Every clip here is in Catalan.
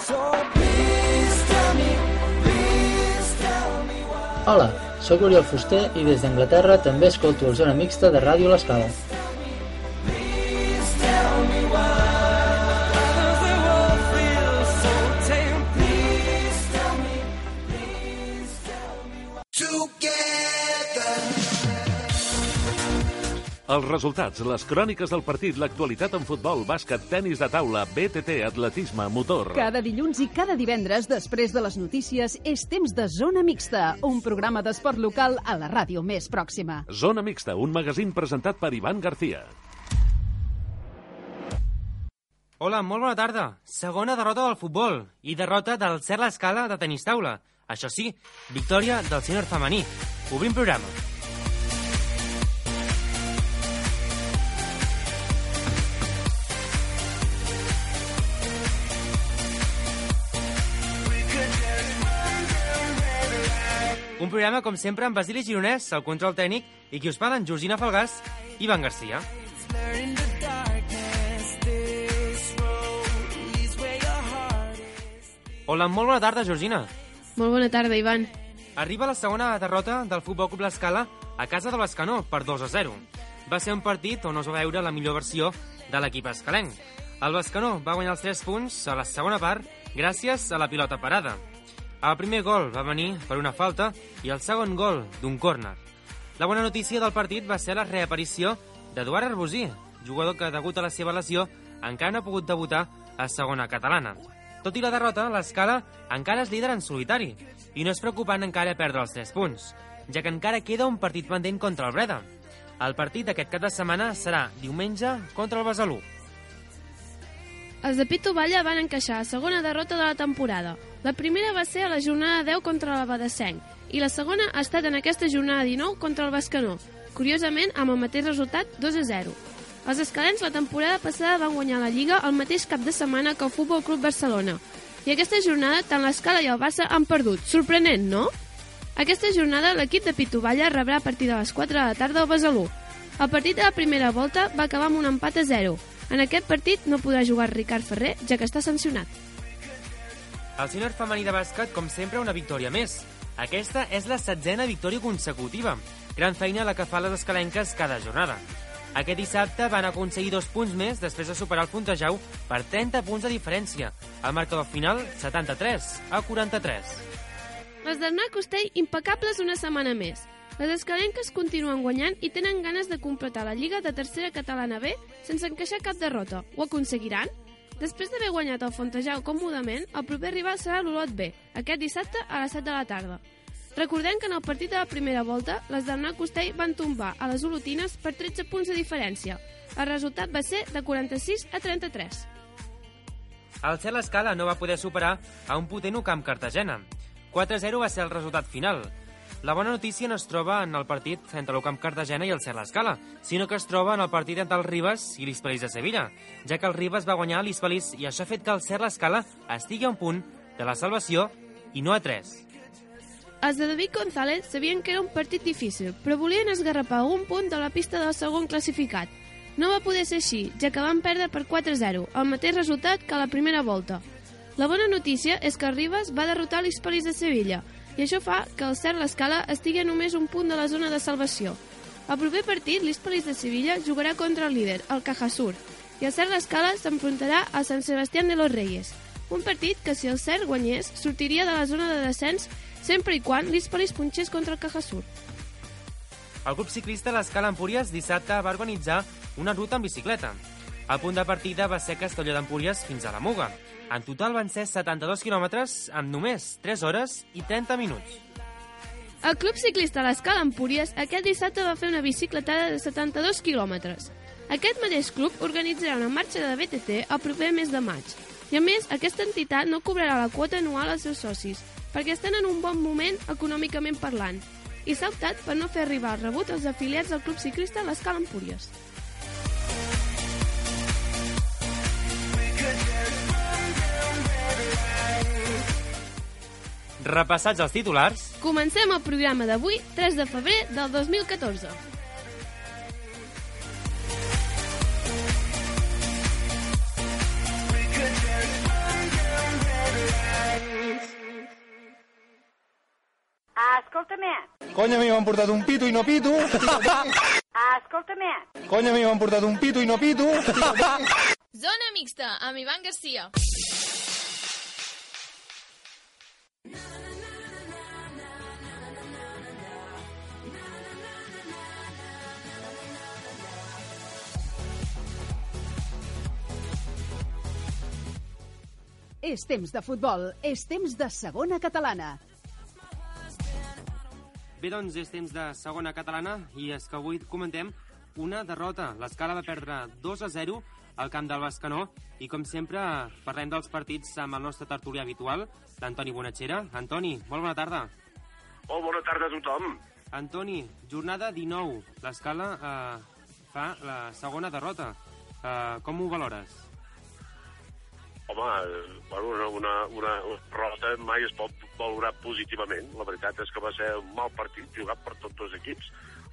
Hola, sóc Oriol Fuster i des d'Anglaterra també escolto el Zona Mixta de Ràdio L'Escala. Els resultats, les cròniques del partit, l'actualitat en futbol, bàsquet, tenis de taula, BTT, atletisme, motor... Cada dilluns i cada divendres, després de les notícies, és temps de Zona Mixta, un programa d'esport local a la ràdio més pròxima. Zona Mixta, un magazín presentat per Ivan García. Hola, molt bona tarda. Segona derrota del futbol i derrota del Cert L'Escala de tenis taula. Això sí, victòria del sènior femení. Obrim programa. Un programa, com sempre, amb Basili Gironès, el control tècnic, i qui us parla, en Georgina Falgàs i Ivan García. Hola, molt bona tarda, Georgina. Molt bona tarda, Ivan. Arriba la segona derrota del Futbol Club L'Escala a casa de l'Escanó per 2-0. Va ser un partit on no es va veure la millor versió de l'equip escalenc. El Bescanó va guanyar els 3 punts a la segona part gràcies a la pilota parada. El primer gol va venir per una falta i el segon gol d'un córner. La bona notícia del partit va ser la reaparició d'Eduard Arbosí, jugador que, degut a la seva lesió, encara no ha pogut debutar a segona catalana. Tot i la derrota, l'Escala encara és líder en solitari i no és preocupant encara perdre els 3 punts, ja que encara queda un partit pendent contra el Breda. El partit d'aquest cap de setmana serà diumenge contra el Besalú. Els de Pitu Valla van encaixar la segona derrota de la temporada. La primera va ser a la jornada 10 contra l'Abadessenc i la segona ha estat en aquesta jornada 19 contra el Bescanó, curiosament amb el mateix resultat 2-0. Els escalens la temporada passada van guanyar la Lliga el mateix cap de setmana que el Futbol Club Barcelona. I aquesta jornada tant l'Escala i el Barça han perdut. Sorprenent, no? Aquesta jornada l'equip de Pitu Valla rebrà a partir de les 4 de la tarda al Besalú. El partit de la primera volta va acabar amb un empat a 0. En aquest partit no podrà jugar Ricard Ferrer, ja que està sancionat. El sènior femení de bàsquet, com sempre, una victòria més. Aquesta és la 7a victòria consecutiva. Gran feina la que fa les escalenques cada jornada. Aquest dissabte van aconseguir 2 punts més després de superar el Fontejau per 30 punts de diferència. El marcador final, 73-43. Les d'Arnà Costell, impecables una setmana més. Les escalenques continuen guanyant i tenen ganes de completar la Lliga de tercera catalana B sense encaixar cap derrota. Ho aconseguiran? Després d'haver guanyat el Fontejau còmodament, el proper rival serà l'Olot B, aquest dissabte a les 7 de la tarda. Recordem que en el partit de la primera volta, les d'Arnà Costell van tombar a les olotines per 13 punts de diferència. El resultat va ser de 46-33. El Cert L'Escala no va poder superar a un potent Camp Cartagena. 4-0 va ser el resultat final. La bona notícia no es troba en el partit entre l'Ucamp Cartagena i el Cert L'Escala, sinó que es troba en el partit entre el Ribes i l'Hispalis de Sevilla, ja que el Ribes va guanyar l'Hispalis i això ha fet que el Cert L'Escala estigui a un punt de la salvació i no a 3. Els de David González sabien que era un partit difícil, però volien esgarrapar algun punt de la pista del segon classificat. No va poder ser així, ja que van perdre per 4-0, el mateix resultat que a la primera volta. La bona notícia és que el Ribes va derrotar l'Hispalis de Sevilla, i això fa que el Cert L'Escala estigui a només un punt de la zona de salvació. Al proper partit, l'Hispalis de Sevilla jugarà contra el líder, el Cajasur, i el Cert L'Escala s'enfrontarà a Sant Sebastián de los Reyes, un partit que si el Cert guanyés sortiria de la zona de descens sempre i quan l'Hispalis punxés contra el Cajasur. El grup ciclista L'Escala Empúries dissabte va organitzar una ruta en bicicleta. El punt de partida va ser Castelló d'Empúries fins a la Muga. En total van ser 72 quilòmetres en només 3 hores i 30 minuts. El club ciclista L'Escala Empúries aquest dissabte va fer una bicicletada de 72 quilòmetres. Aquest mateix club organitzarà una marxa de BTT el proper mes de maig. I a més, aquesta entitat no cobrarà la quota anual als seus socis, perquè estan en un bon moment econòmicament parlant. I s'ha optat per no fer arribar el rebut als afiliats del club ciclista L'Escala Empúries. Repassats els titulars, comencem el programa d'avui, 3 de febrer del 2014. Escolta-me. Conya, a mi m'han portat un pito i no pito. Escolta-me. Conya, a mi m'han portat un pito i no pito. Zona mixta, amb Ivan Garcia. És temps de futbol, és temps de segona catalana. Bé, doncs és temps de segona catalana i és que avui comentem una derrota. L'Escala va perdre 2-0 al camp del Bescanó i, com sempre, parlem dels partits amb el nostre tertulià habitual, l'Antoni Bonachera. Antoni, molt bona tarda. Molt bona tarda a tothom. Antoni, jornada 19. L'Escala fa la segona derrota. Com ho valores? Home, una derrota mai es pot valorar positivament. La veritat és que va ser un mal partit jugat per tots dos equips.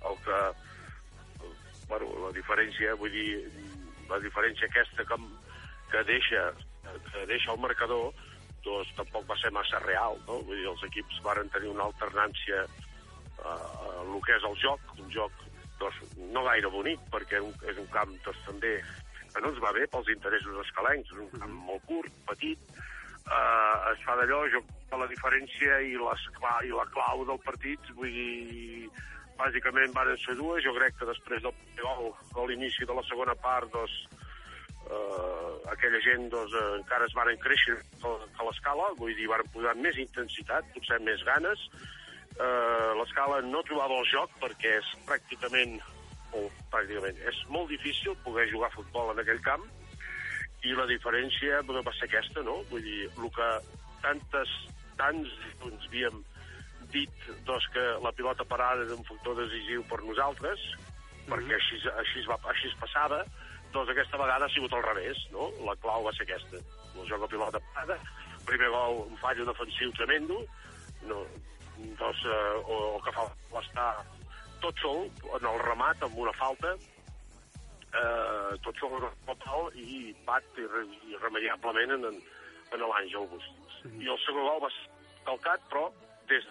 La diferència, vull dir, la diferència aquesta que deixa el marcador, doncs tampoc va ser massa real, no? Vull dir, els equips varen tenir una alternància a el que és el joc, un joc doncs, no gaire bonic, perquè és un camp doncs, també que no ens va bé pels interessos escalencs, és un camp molt curt, petit, es fa d'allò, la diferència i la clau del partit, vull dir, bàsicament van ser dues. Jo crec que després del gol, a l'inici de la segona part, doncs, aquella gent doncs, encara es van créixer que l'Escala, vull dir, van posar més intensitat, potser més ganes. L'Escala no trobava el joc perquè és pràcticament és molt difícil poder jugar a futbol en aquell camp i la diferència va ser aquesta, no? Vull dir, el que tants ens havíem dit doncs, que la pilota parada és un factor decisiu per nosaltres, perquè així passava, doncs aquesta vegada ha sigut al revés, no? La clau va ser aquesta, el joc de pilota parada, primer gol, un fallo defensiu tremendo, no, doncs, o que fa l'estar tot sol en el remat amb una falta, tot sol en el pal i bat irremeiablement en l'Àngel Bustos. I el segon gol va ser calcat, però des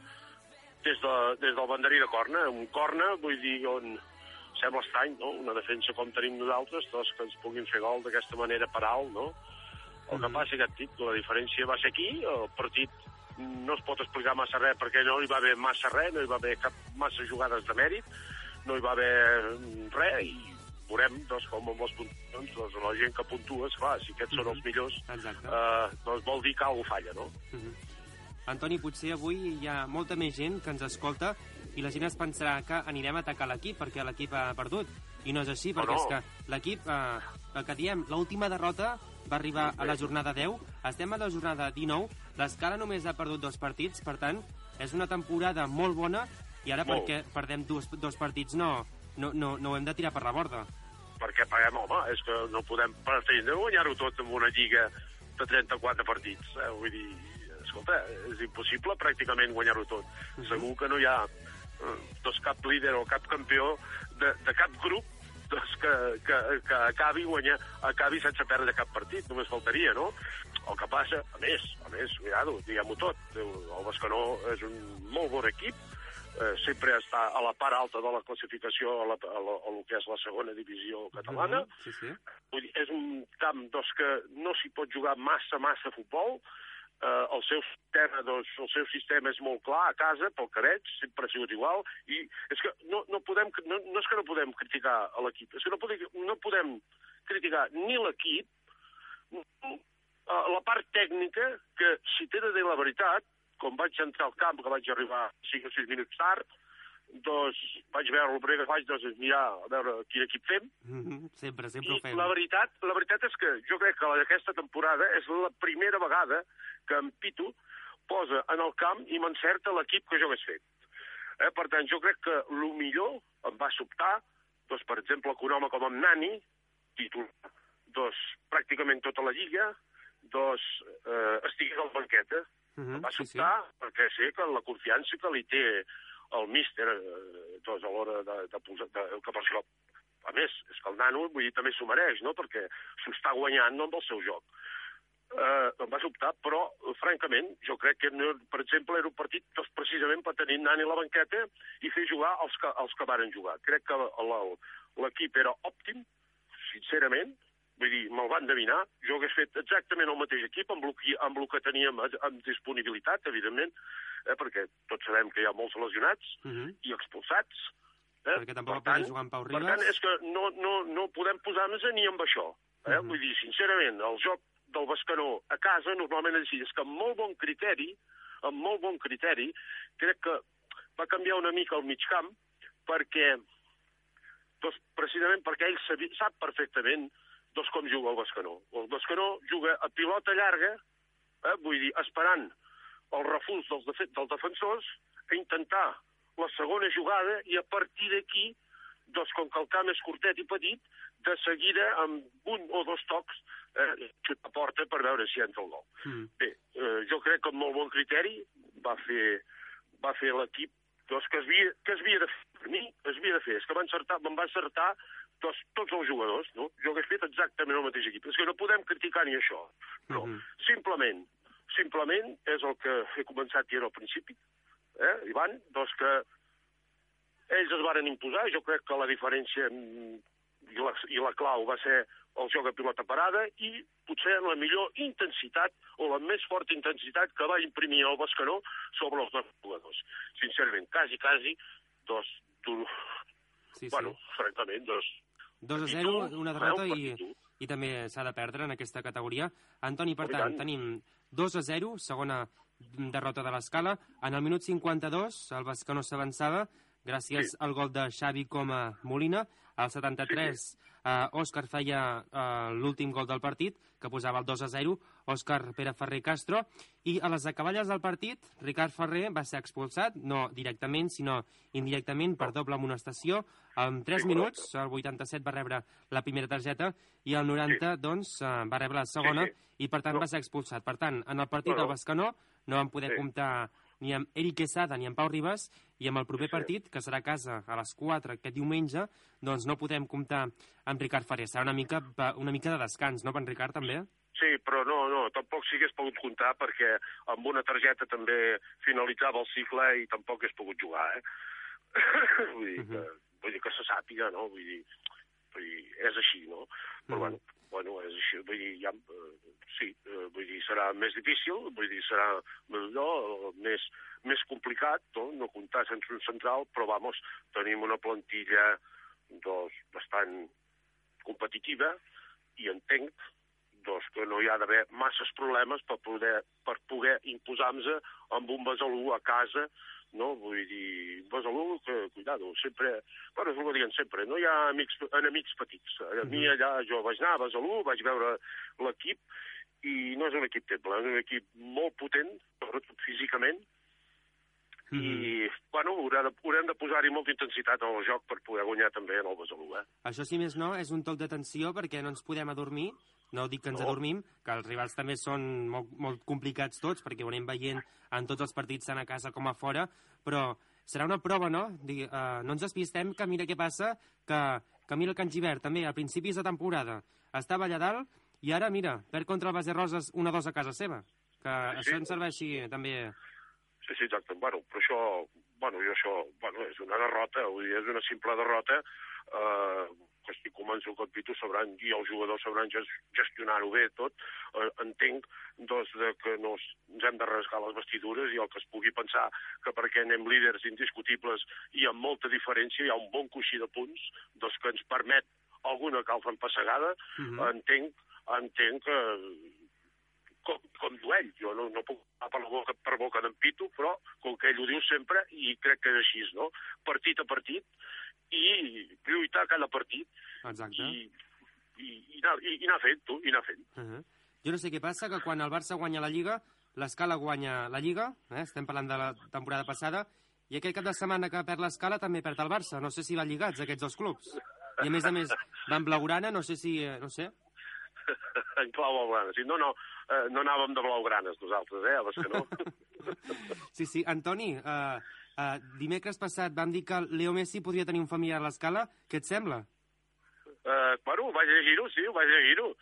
del banderí de corna, un corna, vull dir, on sembla estrany, no? Una defensa com tenim nosaltres, doncs que ens puguin fer gol d'aquesta manera per alt, no? El que passa que et dic, la diferència va ser aquí, el partit no es pot explicar massa res perquè no hi va haver massa res, no hi va haver massa jugades de mèrit, no hi va haver res i veurem doncs, com amb les puntuacions, doncs, la gent que puntua, esclar, si aquests són els millors, doncs vol dir que alguna falla, no? Antoni, potser avui hi ha molta més gent que ens escolta i la gent es pensarà que anirem a atacar l'equip perquè l'equip ha perdut. I no és així, perquè és que l'equip, el que diem, l'última derrota va arribar a la jornada 10, estem a la jornada 19, l'Escala només ha perdut 2 partits, per tant, és una temporada molt bona i ara perquè perdem dos partits no ho hem de tirar per la borda. Perquè paguem, home, és que no podem pretendre guanyar-ho tot en una lliga de 34 partits. Vull dir, escolta, és impossible pràcticament guanyar-ho tot. Segur que no hi ha cap líder o cap campió de cap grup que acabi sense perdre cap partit, només faltaria, no? El que passa, a més, cuidado, diguem-ho tot, el Bescanó és un molt bon equip, sempre està a la part alta de la classificació a el que és la segona divisió catalana. Vull dir, és un camp que no s'hi pot jugar massa futbol. El seu sistema és molt clar a casa, pel que veig, sempre ha sigut igual, i és que no és que no podem criticar a l'equip, és que no podem criticar ni l'equip, la part tècnica, que si t'he de dir la veritat, com vaig entrar al camp, que vaig arribar 5 o 6 minuts tard, doncs vaig veure el primer que faig, doncs mirar a veure quin equip fem. Sempre ho fem. La veritat és que jo crec que aquesta temporada és la primera vegada que en Pitu posa en el camp i m'encerta l'equip que jo hagués fet. Per tant, jo crec que el millor em va sobtar, doncs, per exemple, que un home com en Nani, titular, doncs, pràcticament tota la lliga, doncs, estigués al banqueta. Em va sobtar perquè sé que la confiança que li té el míster doncs, a l'hora de posar... que per això, a més, és que el nano, vull dir, també s'ho mereix, no? Perquè s'ho està guanyant amb el seu joc. Em va sobtar, però francament, jo crec que, per exemple, era un partit precisament per tenir Nani a la banqueta i fer jugar els que varen jugar. Crec que l'equip era òptim, sincerament, vull dir, me'l van endevinar. Jo hagués fet exactament el mateix equip amb el que teníem en disponibilitat, evidentment, perquè tots sabem que hi ha molts lesionats i expulsats. Perquè tampoc poden jugar amb Pau Ribas. Per tant, és que no podem posar-nos ni amb això. Vull dir, sincerament, el joc del Bescanó a casa normalment és així. És que amb molt bon criteri, crec que va canviar una mica el mig camp perquè, precisament perquè ell sap perfectament com juga el Bescanó. El Bescanó juga a pilota llarga, vull dir, esperant el refús dels defensors, a intentar la segona jugada i a partir d'aquí, com que el camp és curtet i petit, de seguida, amb un o dos tocs, xuta a porta per veure si entra el gol. Bé, jo crec que amb molt bon criteri va fer l'equip que es havia de fer. Per mi es havia de fer. És que me'n va encertar tots els jugadors, no? Jo hagués fet exactament el mateix equip. És que no podem criticar ni això. No, simplement és el que he començat dient al principi, Ivan, que ells es varen imposar. Jo crec que la diferència i la clau va ser el joc a pilota parada i potser la millor intensitat o la més forta intensitat que va imprimir el Bescanó sobre els nostres jugadors. Sincerament, quasi, francament, 2-0, una derrota i també s'ha de perdre en aquesta categoria. Antoni, per tant, tenim 2-0, segona derrota de l'Escala. En el minut 52 el Bescanó s'avançava gràcies al gol de Xavi Coma Molina. Al 73 Òscar feia l'últim gol del partit, que posava el 2-0, Òscar Pere Ferrer Castro, i a les acaballes del partit Ricard Ferrer va ser expulsat, no directament, sinó indirectament per doble amonestació. En 3 minuts, al 87 va rebre la primera targeta i al 90 doncs, va rebre la segona i per tant va ser expulsat. Per tant, en el partit del Bescanó no vam poder comptar ni amb Eric Quesada ni amb Pau Ribas, i amb el proper partit, que serà a casa a les 4 aquest diumenge, doncs no podem comptar amb Ricard Ferrer. Serà una mica de descans, no, per en Ricard, també? Sí, però no, tampoc s'hi hagués pogut comptar perquè amb una targeta també finalitzava el cicle i tampoc hagués pogut jugar, Vull dir que se sàpiga, no? Vull dir, és així, no? Però bueno, és així, vull dir, vull dir, serà més difícil, vull dir, serà més complicat, no comptar sense un central, però, tenim una plantilla, bastant competitiva i entenc, que no hi ha d'haver masses problemes per poder imposar-nos amb un Besalú a casa, no? Vull dir, Besalú, que, cuidado, sempre, és el que diuen sempre, no hi ha enemics petits. A mi allà, jo vaig anar a Besalú, vaig veure l'equip, i no és un equip feble, és un equip molt potent, sobretot físicament, i, haurem de posar-hi molta intensitat en el joc per poder guanyar també en el Besalú, Això, si més no, és un toc d'atenció perquè no ens podem adormir, no dic que ens adormim, que els rivals també són molt complicats tots, perquè ho anem veient en tots els partits, tant a casa com a fora, però serà una prova, no? No ens despistem, que mira què passa, que mira el Can Givert, també, a principis de temporada, estava allà dalt, i ara, mira, perd contra el Base Roses 1-2 a casa seva, que això ens serveixi també... Sí, exacte. Però això, és una derrota, vull dir, és una simple derrota, que estic convençut que i els jugadors sabran gestionar-ho bé tot. Entenc que ens hem de rasgar les vestidures i el que es pugui pensar que perquè anem líders indiscutibles i amb molta diferència hi ha un bon coixí de punts que ens permet alguna calfa empassegada. Entenc que com duell. Jo no puc anar per boca d'en Pitu, però com que ell ho diu sempre, i crec que és així, no? Partit a partit, i lluitar cada partit. Exacte. I anar fent. Jo no sé què passa, que quan el Barça guanya la Lliga, l'Escala guanya la Lliga, estem parlant de la temporada passada, i aquest cap de setmana que perd l'Escala també perd el Barça. No sé si van lligats aquests dos clubs. I a més van blaugrana, no sé si... no sé. En clau blaugrana. Sí, no anàvem de blaugranes nosaltres, a Bescanó. Sí. Antoni, dimecres passat vam dir que Leo Messi podria tenir un familiar a l'Escala. Què et sembla? Vaig llegir-ho, sí, ho vaig llegir-ho.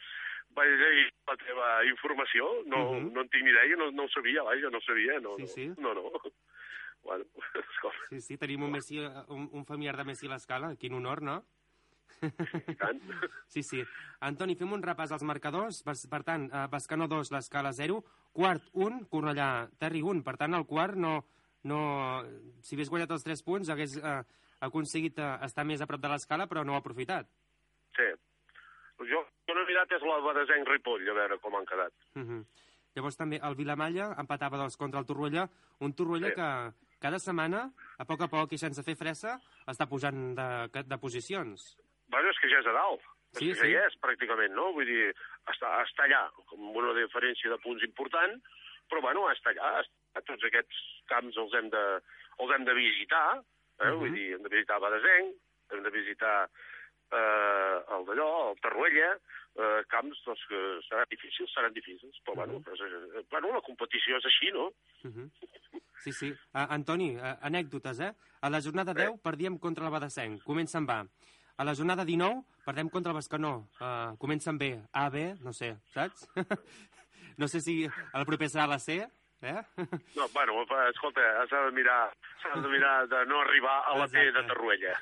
vaig llegir la teva informació, no en tinc ni idea, no ho sabia, vaja, no ho sabia, no. Bueno, escolta. Sí, tenim un familiar de Messi a l'escala, quin honor, no? I tant. Sí. Antoni, fem un repàs als marcadors. Per tant, Bescanó 2, l'escala 0, quart 1, Cornellà Terri 1. Per tant, el quart si hagués guanyat els 3 punts, hagués aconseguit estar més a prop de l'escala, però no ho ha aprofitat. Sí. Jo no he mirat és la Badesenc-Ripoll, a veure com han quedat. Llavors també el Vilamalla empatava 2 contra el Torroella, un Torroella que cada setmana, a poc i sense fer fressa, està pujant de posicions. Bueno, és que ja és a dalt. Sí. Ja hi és, pràcticament, no? Vull dir, està allà, amb una diferència de punts important, però, bueno, està allà. Tots aquests camps els hem de visitar, vull dir, hem de visitar Badesenc, hem de visitar el d'allò, el Torroella, camps doncs, que seran difícils, però bueno, la competició és així, no? Sí. Antoni, anècdotes, A la jornada 10 perdíem contra el Badesenc, comença amb A. A la jornada 19 perdem contra el Bescanó, comença amb B. A, B, no sé, saps? No sé si el proper serà la C, No, bueno, escolta, s'ha de mirar de no arribar a la T de Torroella.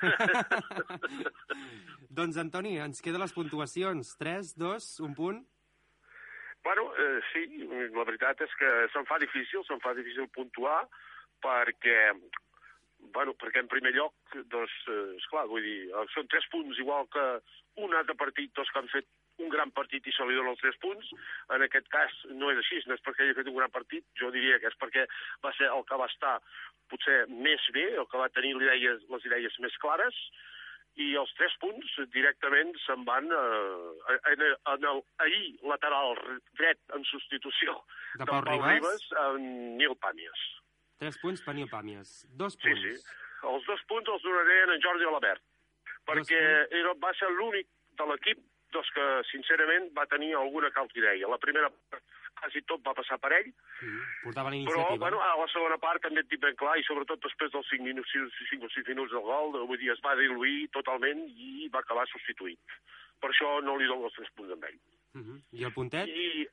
Doncs, Antoni, ens queden les puntuacions. 3, 2, un punt. Bueno, sí, la veritat és que se'm fa difícil puntuar perquè en primer lloc, doncs, esclar, vull dir, són 3 punts, igual que un altre partit, doncs, que han fet un gran partit i se li donen els 3 punts. En aquest cas no és així, no és perquè hagi fet un gran partit, jo diria que és perquè va ser el que va estar potser més bé, el que va tenir les idees més clares, i els 3 punts directament se'n van en l'ahir lateral dret en substitució de Pau Ribas amb Nil Pàmies. 3 punts per Nil Pàmies. 2 punts. Sí. Els 2 punts els donaré a en Jordi Alabert, perquè va ser l'únic de l'equip que, sincerament, va tenir alguna idea. La primera part, quasi tot va passar per ell, portava la iniciativa. Però, a la segona part també et dic ben clar, i sobretot després dels 5 o 6 minuts del gol, vull dir, es va diluir totalment i va acabar substituït. Per això no li dono els 3 punts amb ell. I el puntet?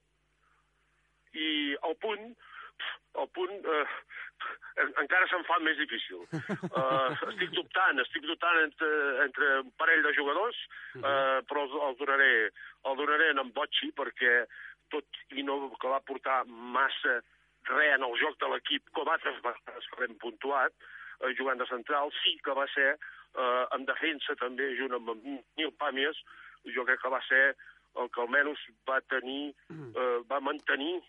I el punt encara se'm fa més difícil. Estic dubtant entre un parell de jugadors, però el donaré en Bocci, perquè tot i no que va portar massa res en el joc de l'equip, com altres vegades que l'hem puntuat, jugant de central, sí que va ser en defensa també, junt amb Nil Pàmies, jo crec que va ser el que almenys va mantenir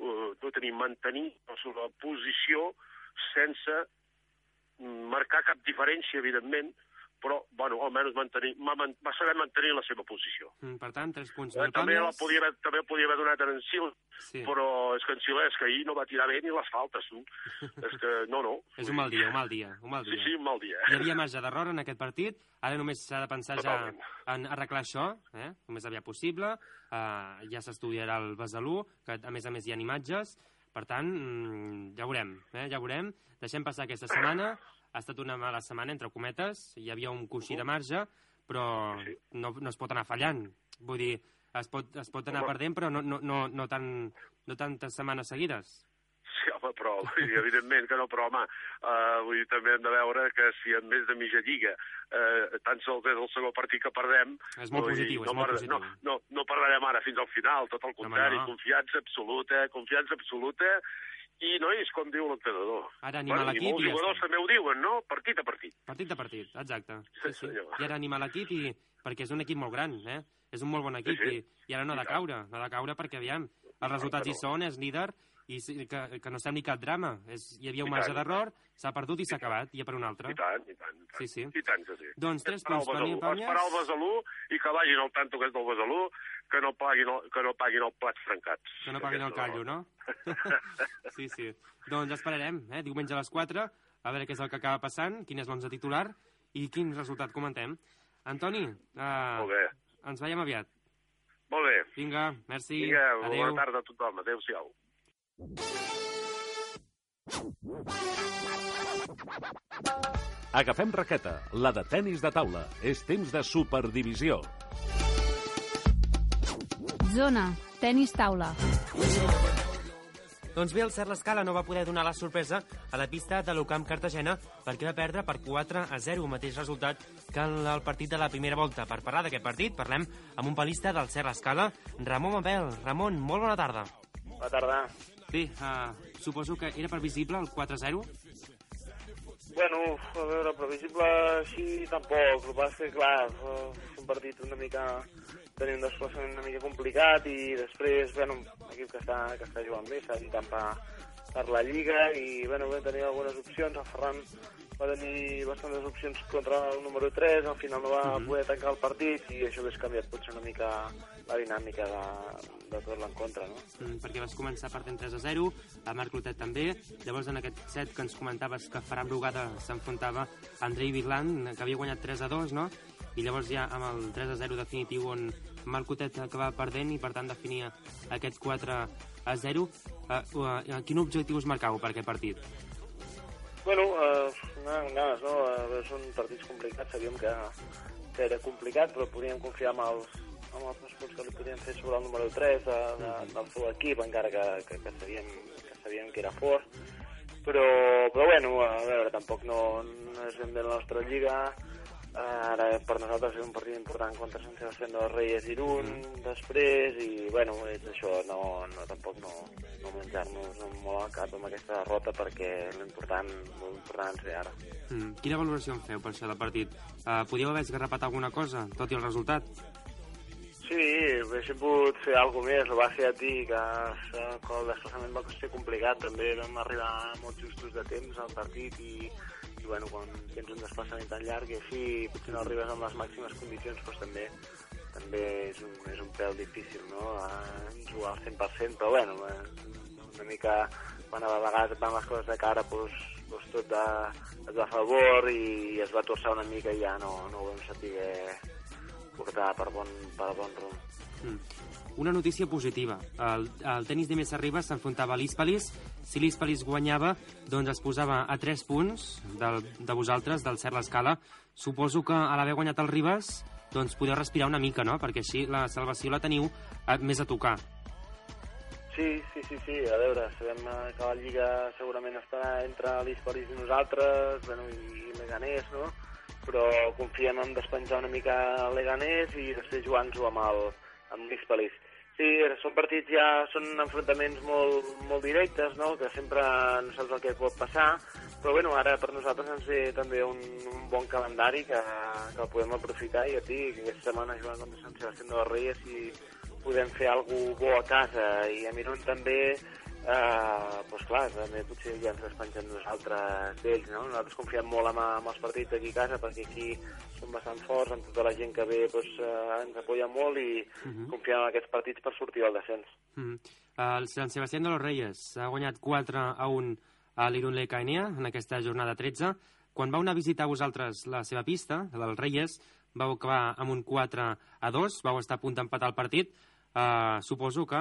la seva posició sense marcar cap diferència, evidentment, però, almenys va saber mantenir la seva posició. Per tant, 3 punts. També podia haver donat en Sil, però és que en Sil és que ahir no va tirar bé ni les faltes, tu. És que, no. És un mal dia. Sí, un mal dia. Hi havia marge d'error en aquest partit, ara només s'ha de pensar ja en arreglar això, el més aviat possible, ja s'estudiarà el Besalú, que a més hi ha imatges, per tant, ja veurem. Deixem passar aquesta setmana. Ha estat una mala setmana, entre cometes, hi havia un coixí de marge, però no es pot anar fallant. Vull dir, es pot anar perdent, però no tantes setmanes seguides. Sí, home, però, evidentment que no, però, home, vull dir, també hem de veure que si en més de mitja lliga tan sols és el segon partit que perdem... És molt positiu, no perdrem ara fins al final, tot el contrari, confiança absoluta, i, nois, com diu l'entrenador. Ara animar l'equip i molts jugadors també ho diuen, no? Partit a partit. Partit a partit, exacte. Sí. I ara animar l'equip perquè és un equip molt gran, és un molt bon equip, i ara no ha de caure perquè, aviam, els resultats hi són, és líder, i que no sembli cap drama. Hi havia un marge d'error, s'ha perdut i s'ha acabat, i ja per un altre. I tant. Sí. I tant que sí. Doncs 3 punts per Nil Pàmies. Esperar el Besalú i que vagin al tanto que és del Besalú, que no paguin el plats trencats. Que no paguin el callo, no? Sí. Doncs esperarem, diumenge a les 4, a veure què és el que acaba passant, quin és l'11 titular i quin resultat comentem. Antoni, ens veiem aviat. Molt bé. Vinga, merci. Vinga, bona tarda a tothom. Adéu-siau. Agafem raqueta, la de tenis de taula. És temps de Superdivisió. Zona, tenis taula. Doncs bé, el Cert L'Escala no va poder donar la sorpresa a la pista de l'Ucamp Cartagena perquè va perdre per 4-0, mateix resultat que en el partit de la primera volta. Per parlar d'aquest partit, parlem amb un palista del Cert L'Escala, Ramon Mabel. Ramon, molt bona tarda. Bona tarda. Bé, suposo que era previsible el 4-0? Bueno, a veure, previsible sí, tampoc. El que passa és que, clar, és un partit una mica... Tenim un desplaçament una mica complicat i després, bueno, un equip que està jugant bé, està lluitant per la Lliga i, bueno, vam tenir algunes opcions. El Ferran va tenir bastantes opcions contra el número 3, al final no va poder tancar el partit i això hauria canviat potser una mica la dinàmica de tot l'encontre, no? Perquè vas començar perdent 3-0, a Marc Clotet també, llavors en aquest set que ens comentaves que Ferran Brugada s'enfrontava a Andrei Virland, que havia guanyat 3-2, no? I llavors ja amb el 3-0 definitiu on Marc Clotet acabava perdent i per tant definia aquest 4-0. Quin objectiu us marcàveu per aquest partit? Bueno, amb ganes, no? Són partits complicats, sabíem que era complicat, però podíem confiar en els punts que li podíem fer sobre el número 3 del seu equip, encara que sabíem que era fort. Però bueno, a veure, tampoc no és ben bé la nostra lliga. Ara per nosaltres és un partit important contra Sant Sebastián de los Reyes Irún després i bueno, és això, tampoc no menjar-nos molt al cap amb aquesta derrota perquè l'important ens ve ara. Quina valoració en feu per això del partit? Podíeu haver esgarrapat alguna cosa, tot i el resultat? Sí, haguéssim pogut fer alguna més, ho va ser a ti, que el desplaçament va ser complicat, també vam arribar molt justos de temps al partit i bueno, quan tens un desplaçament tan llarg i així potser no arribes amb les màximes condicions, doncs també és un pèl difícil, no? Jugar al 100%, però bueno, una mica quan a vegades van les coses de cara, doncs tot et va a favor i es va torçar una mica i ja no ho vam saber portar per bon rumb. Una notícia positiva. El tenis de Mesa Ribas s'enfrontava a l'Hispalis. Si l'Hispalis guanyava, doncs es posava a 3 punts de vosaltres, del Cert L'Escala. Suposo que a l'haver guanyat el Ribas, doncs podeu respirar una mica, no? Perquè així la salvació la teniu més a tocar. Sí. A veure, sabem que la Lliga segurament estarà entre l'Hispalis i nosaltres, bueno, i Leganés, no? Però confiem en despenjar una mica el Leganés i després jugar-nos-ho amb l'Hispalis. Sí, són enfrontaments molt directes, no? Que sempre no saps el que pot passar, però bueno, ara per nosaltres ens ve també un bon calendari que el podem aprofitar i que aquesta setmana jugant contra Sant Sebastián de los Reyes i podem fer alguna bo a casa i a Mirón també, doncs clar, també potser ja ens despengem nosaltres d'ells, no? Nosaltres confiem molt en els partits aquí a casa perquè aquí som bastant forts, amb tota la gent que ve ens apoya molt i confiem en aquests partits per sortir al descens. El Sant Sebastián de los Reyes ha guanyat 4-1 a l'Irún Lecaenia en aquesta jornada 13. Quan vau anar a visitar vosaltres la seva pista, la del Reyes, vau acabar amb un 4-2, vau estar a punt d'empatar el partit. Suposo que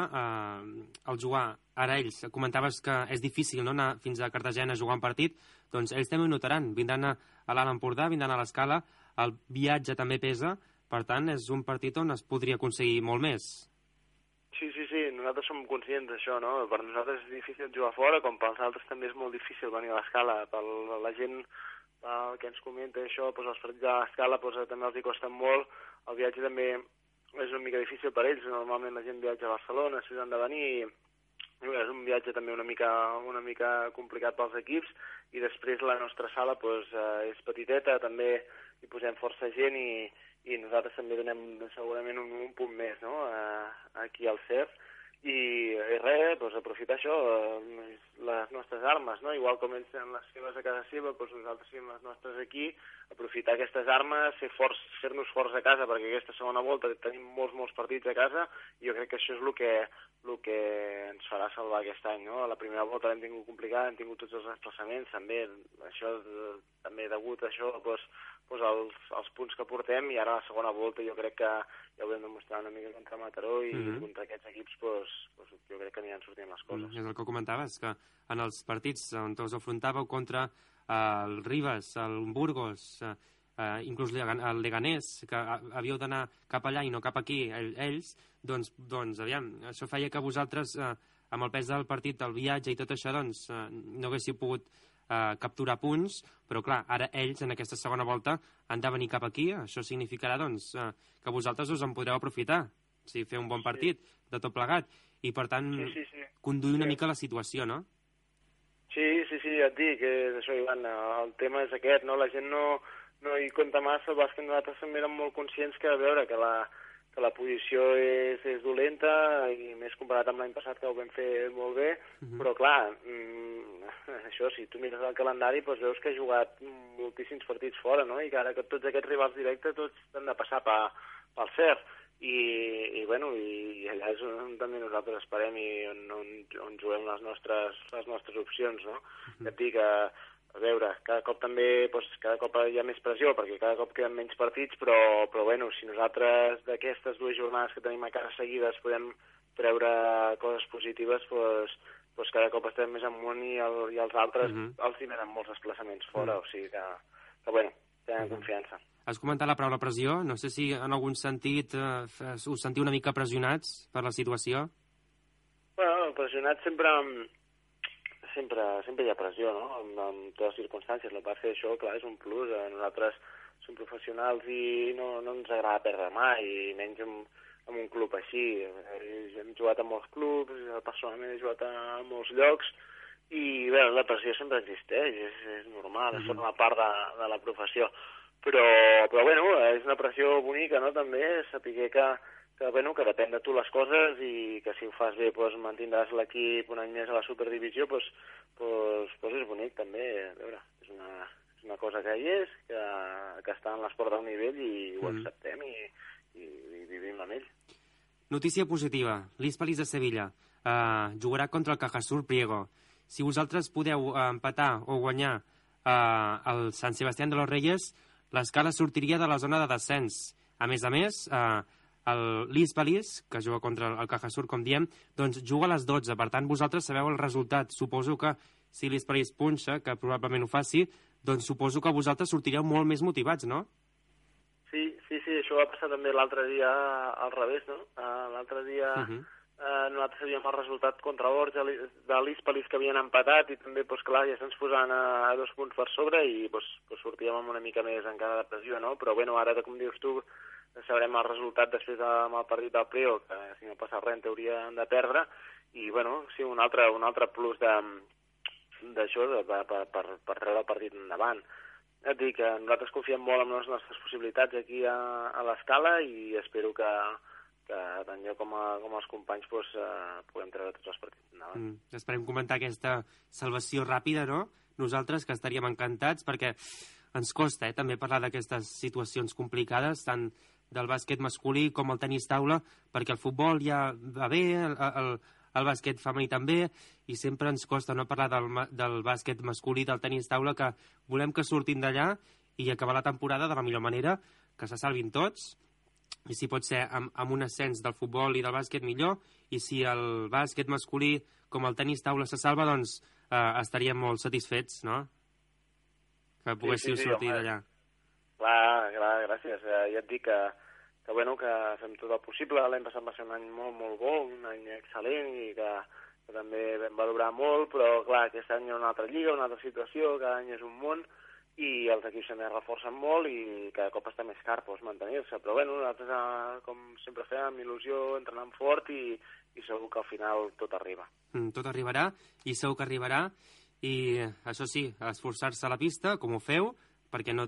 al jugar ara ells, comentaves que és difícil no anar fins a Cartagena a jugar un partit, doncs ells també ho notaran, vindran a l'Alt Empordà, vindran a l'Escala, el viatge també pesa, per tant és un partit on es podria aconseguir molt més. Sí, nosaltres som conscients d'això, no? Per nosaltres és difícil jugar fora, com pels altres també és molt difícil venir a l'Escala. Per la gent que ens comenta això, doncs els partits de l'Escala també els hi costen molt, el viatge també és una mica difícil per ells, normalment la gent viatja a Barcelona, si han de venir, i és un viatge també una mica complicat pels equips, i després la nostra sala és petiteta, també hi posem força gent i nosaltres també donem segurament un punt més, no? Aquí al CEF, i res, aprofitar això, les nostres armes, no? Igual com ells tenen les seves a casa seva, nosaltres tenim les nostres aquí, aprofitar aquestes armes, fer-nos forts a casa, perquè aquesta segona volta tenim molts partits a casa, i jo crec que això és el que ens farà salvar aquest any, no? A la primera volta l'hem tingut complicada, hem tingut tots els desplaçaments, també, això també degut a això, els punts que portem, i ara a la segona volta jo crec que ja ho vam demostrar una mica contra Mataró i contra aquests equips jo crec que aniran sortint les coses. És el que comentaves, que en els partits on us afrontàveu contra el Ribas, el Burgos, inclús el Leganés, que havíeu d'anar cap allà i no cap aquí, ells, doncs aviam, això feia que vosaltres, amb el pes del partit, del viatge i tot això, doncs no haguéssiu pogut capturar punts, però clar, ara ells en aquesta segona volta han de venir cap aquí, això significarà doncs que vosaltres us en podreu aprofitar, fer un bon partit de tot plegat, i per tant conduir una mica la situació, no? Sí, ja et dic, és això, Ivan, el tema és aquest, no? La gent no hi compta massa, el bàsquet nosaltres també érem molt conscients que, a veure, que la posició és dolenta, i més comparat amb l'any passat, que ho vam fer molt bé, però clar, això, si tu mires el calendari, doncs veus que ha jugat moltíssims partits fora, no? I que ara que tots aquests rivals directes tots han de passar pel CERF, i allà és on també nosaltres esperem i on juguem les nostres opcions, no? Ja et dic, a veure, cada cop també, cada cop hi ha més pressió, perquè cada cop queden menys partits, però bueno, si nosaltres d'aquestes 2 jornades que tenim a cara seguides podem treure coses positives, doncs cada cop estem més amunt i els altres els tenen molts desplaçaments fora, o sigui que bueno, tenen confiança. Has comentat la paraula pressió, no sé si en algun sentit us sentiu una mica pressionats per la situació? Bueno, pressionats sempre hi ha pressió, no? En totes les circumstàncies. El que passa és que això, clar, és un plus. Nosaltres som professionals i no ens agrada perdre mai, i menys en un club així. Hem jugat a molts clubs, personalment he jugat a molts llocs, i bé, la pressió sempre existeix, és normal, és una part de la professió. Però bueno, és una pressió bonica, no?, també, saber que depèn de tu les coses, i que si ho fas bé mantindràs l'equip un any més a la Superdivisió, doncs és bonic també. A veure, és una cosa que hi és, que està en l'esport d'alt nivell, i ho acceptem i vivim amb ell. Notícia positiva, l'Hispalis de Sevilla jugarà contra el Cajasur Priego. Si vosaltres podeu empatar o guanyar el Sant Sebastián de los Reyes, l'Escala sortiria de la zona de descens. A més, l'Hispalis, que juga contra el Cajasur, com diem, doncs juga a les 12. Per tant, vosaltres sabeu el resultat. Suposo que si l'Hispalis punxa, que probablement ho faci, doncs suposo que vosaltres sortireu molt més motivats, no? Sí, això va passar també l'altre dia al revés, no? L'altre dia nosaltres sabíem el resultat contra l'Orge de l'Hispalis, que havien empatat, i també, clar, ja se'ns posaven a 2 punts per sobre, i sortíem amb una mica més encara de pressió, no? Però bueno, ara, com dius tu, sabrem el resultat després amb el partit del Priego, que si no passa res en teoria han de perdre, i bueno, sí, un altre plus d'això per treure el partit endavant. Et dic que nosaltres confiem molt en les nostres possibilitats aquí a l'Escala, i espero que tant jo com els companys puguem treure tots els partits endavant. Esperem comentar aquesta salvació ràpida, no? Nosaltres, que estaríem encantats, perquè ens costa també parlar d'aquestes situacions complicades, tant del bàsquet masculí com el tenis taula, perquè el futbol ja va bé, el bàsquet femení també, i sempre ens costa no parlar del bàsquet masculí, del tenis taula, que volem que surtin d'allà i acabar la temporada de la millor manera, que se salvin tots, i si pot ser amb un ascens del futbol i del bàsquet millor, i si el bàsquet masculí com el tenis taula se salva, doncs estaríem molt satisfets, no? Que poguéssiu sortir d'allà. Clar, gràcies. Ja et dic que fem tot el possible. L'any passat va ser un any molt, molt bo, un any excel·lent, i que també vam valorar molt, però clar, aquest any hi ha una altra lliga, una altra situació, cada any és un món, i els equips també reforcen molt, i cada cop està més car mantenir-se. Però bueno, nosaltres, com sempre fem, amb il·lusió, entrenant fort, i segur que al final tot arriba. Tot arribarà, i segur que arribarà, i això sí, esforçar-se a la pista, com ho feu, perquè no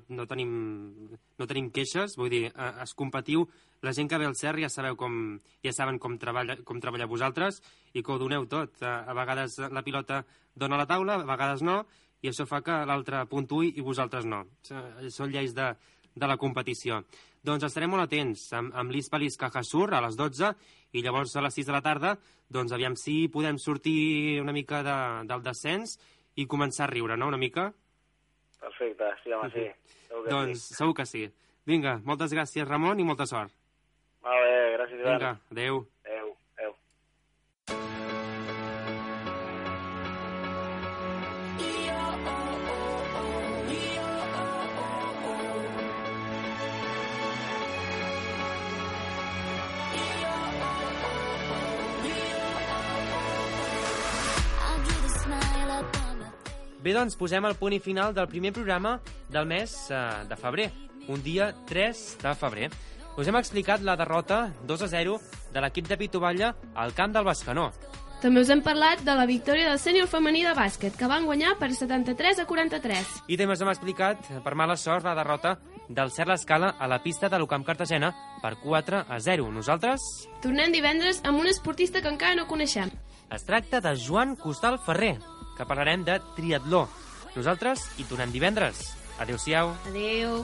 tenim queixes, vull dir, es competiu. La gent que ve al CERF ja saben com treballar vosaltres, i que ho doneu tot. A vegades la pilota dona la taula, a vegades no, i això fa que l'altre puntuï i vosaltres no. Són lleis de la competició. Doncs estarem molt atents amb l'Hispalis Cajasur a les 12, i llavors a les 6 de la tarda, doncs aviam si podem sortir una mica del descens i començar a riure, no?, una mica? Perfecte, sí, home, sí. Doncs segur que sí. Vinga, moltes gràcies, Ramon, i molta sort. Molt bé, gràcies, Ivan. Vinga, adéu. Adéu. Bé, doncs posem el punt i final del primer programa del mes de febrer, un dia 3 de febrer. Us hem explicat la derrota 2-0 de l'equip de Pitoballa al camp del Bescanó. També us hem parlat de la victòria del sènior femení de bàsquet, que van guanyar per 73-43. I també us hem explicat, per mala sort, la derrota del Cert l'Escala a la pista de l'Ucamp Cartagena per 4-0. Nosaltres tornem divendres amb un esportista que encara no coneixem. Es tracta de Joan Costal Ferrer, que parlarem de triatló. Nosaltres hi tornem divendres. Adéu-siau. Adéu.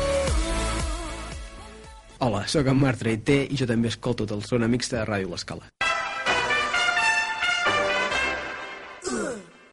Hola, sóc en Marc Traité i jo també escolto el Zona Mixta de Ràdio L'Escala.